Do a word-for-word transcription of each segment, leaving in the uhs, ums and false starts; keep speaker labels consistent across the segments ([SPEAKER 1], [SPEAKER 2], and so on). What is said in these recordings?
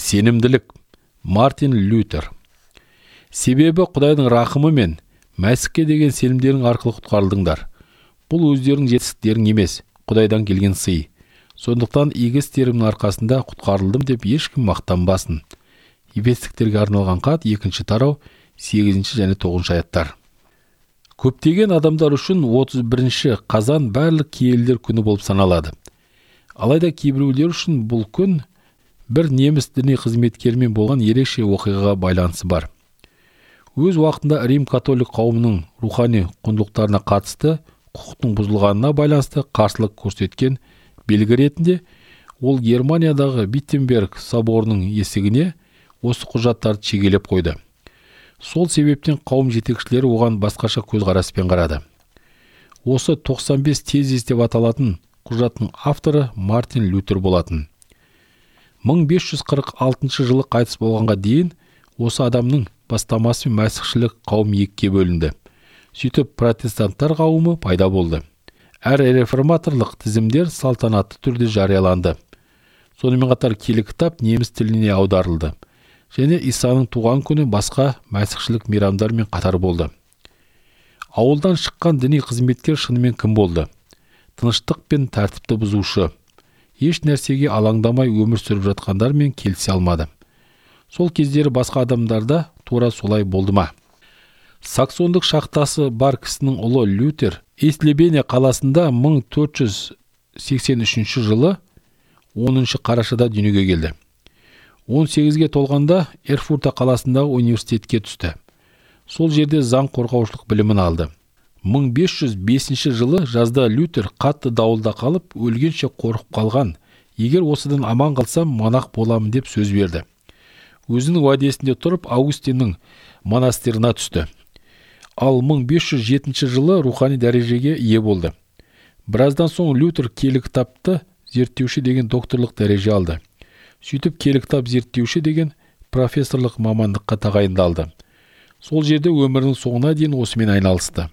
[SPEAKER 1] Сенімділік. Мартин Лютер. Себебі Құдайдың рақымы мен Мәсіхке деген сенімдерің арқылы құтқарылдыңдар. Бұл өздерінің жетістіктерің емес, Құдайдан келген сый. Сондықтан игі істерімнің арқасында құтқарылдым деп ешкім мақтанбасын. Ефестіктерге арналған хат екінші тарау сегізінші және тоғызыншы аяттар. Көптеген адамдар үшін отыз бірінші қазан барлық киелілер күні болып саналады. Алайда кейбіреулер үшін бұл күн бір неміс діни қызметкерімен болған ерекше оқиғаға байланысы бар. Өз уақытында Рим католик қауымының рухани құндылықтарына қатысты құқықтың бұзылғанына байланысты қарсылық көрсеткен белгі ретінде ол Германиядағы Виттенберг соборының есігіне осы құжаттарды шегелеп қойды. Сол себептен қауым жетекшілері оған басқаша көзқараспен қарады. Осы тоқсан бес тезис деп аталатын құжаттың авторы Мартин Лютер болатын. мың бес жүз қырық алтыншы жылы қайтыс болғанға дейін осы адамның бастамасымен мәсіхшілік қауым екіге бөлінді. Сөйтіп протестанттар қауымы пайда болды. Әр реформаторлық тізімдер салтанатты түрде жарияланды. Сонымен қатар киелі кітап неміс тіліне аударылды. Және Исаның туған күні басқа мәсіхшілік мейрамдармен қатар болды. Ауылдан шыққан діни қызметкер шынымен кім болды? Тыныштық пен тәртіпті бұзушы. Еш нәрсеге алаңдамай өмір сүріп жатқандармен келісе алмады. Сол кездері басқа адамдарда тура солай болды ма? Саксондық шахтасы бар кісінің ұлы Лютер Эслебене қаласында мың төрт жүз сексен үшінші жылы оныншы қарашада дүниеге келді. он сегізге толғанда Эрфурта қаласындағы университетке түсті. Сол жерде заң қорғаушылық білімін алды. мың бес жүз бесінші жылы жазда Лютер қатты дауылда қалып, өлгенше қорқып қалған. Егер осыдан аман қалсам, монах боламын деп сөз берді. Өзінің уәдесінде тұрып, Августиннің монастырына түсті. Ал мың бес жүз жетінші жылы рухани дәрежеге ие болды. Біраздан соң Лютер киелі кітапты зерттеуші деген докторлық дәреже алды. Сөйтіп киелі кітап зерттеуші деген профессорлық мамандыққа тағайындалды. Сол жерде өмірінің соңына дейін осымен айналысты.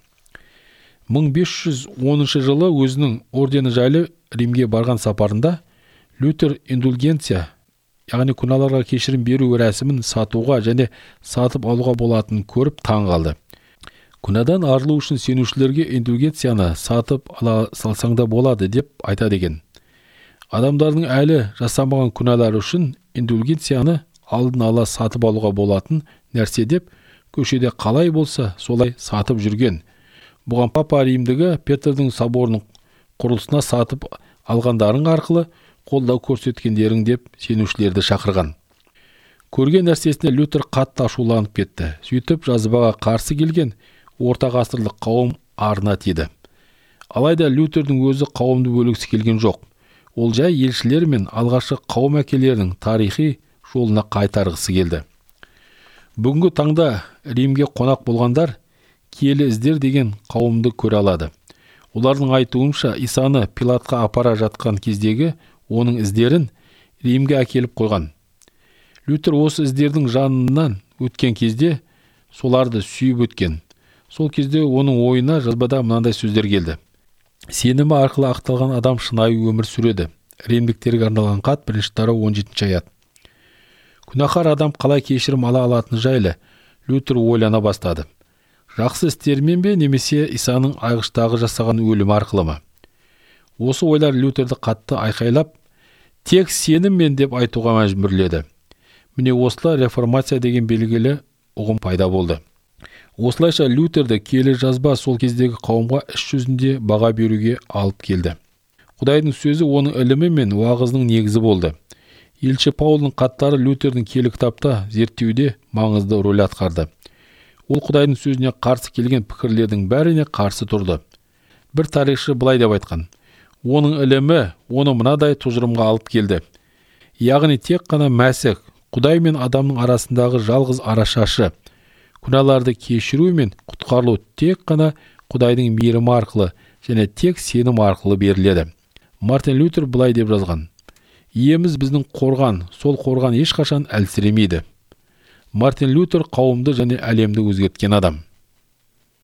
[SPEAKER 1] мың бес жүз оныншы жылы өзінің ордені жайлы Римге барған сапарында Лютер индульгенция, яғни күнәларға кешірім беру рәсімін сатуға және сатып алуға болатынын көріп таң қалды. Күнәдан арылу үшін сенушілерге индульгенцияны сатып ала салсаңда болады деп айтады екен. Адамдардың әлі жасамаған күнәлары үшін индульгенцияны алдын ала сатып алуға болатын нәрсе деп көшеде қалай болса солай сатып жүрген. Бұған Папа Римдегі Петрдің соборының құрылысына сатып алғандарың арқылы қолдау көрсеткендерің деп сенушілерді шақырған. Көрген нәрсесіне Лютер қатты ашуланып кетті. Сөйтіп жазбаға қарсы келген орта ғасырлық қауым арына тиді. Алайда Лютердің өзі қауымды бөлгісі келген жоқ. Ол жай елшілер мен алғашқы қауым әкелерінің тарихи жолына қайтарғысы келді. Бүгінгі таңда Римге қонақ болғандар киелі іздер деген қауымды көре алады. Олардың айтуынша Исаны Пилатқа апара жатқан кездегі оның іздерін Римге әкеліп қойған. Лютер осы іздердің жанынан өткен кезде соларды сүйіп өткен. Сол кезде оның ойына жазбада мынандай сөздер келді. Сенімі арқылы ақталған адам шынайы өмір сүреді. Римдіктерге арналған хат бірінші тарау он жетінші аят. Күнәһар адам қалай кешірім ала алатыны жайлы Лютер ойлана бастады. Жақсы істермен бе немесе Исаның айғыштағы жасаған өлімі арқылы ма? Осы ойлар Лютерді қатты айқайлап, тек сеніммен деп айтуға мәжбүрледі. Міне осылай реформация деген белгілі ұғым пайда болды. Осылайша Лютерді киелі жазба сол кездегі қауымға іс жүзінде баға беруге алып келді. Құдайдың сөзі оның ілімі мен уағызының негізі болды. Елші Паулдың хаттары Лютердің киелі кітапта зерттеуде маңызды рөл атқарды. Ол Құдайдың сөзіне қарсы келген пікірлердің бәріне қарсы тұрды. Бір тарихшы былай деп айтқан: оның ілімі оны мынадай тұжырымға алып келді. Яғни тек қана Мәсіх, Құдай мен адамның арасындағы жалғыз арашашы. Күнәларды кешіру мен құтқарылу тек қана Құдайдың мейірімі арқылы және тек сенім арқылы беріледі. Мартин Лютер былай деп жазған: иеміз біздің қорған, сол қорған ешқашан әлсіремейді. Мартин Лютер қауымды және әлемді өзгерткен адам.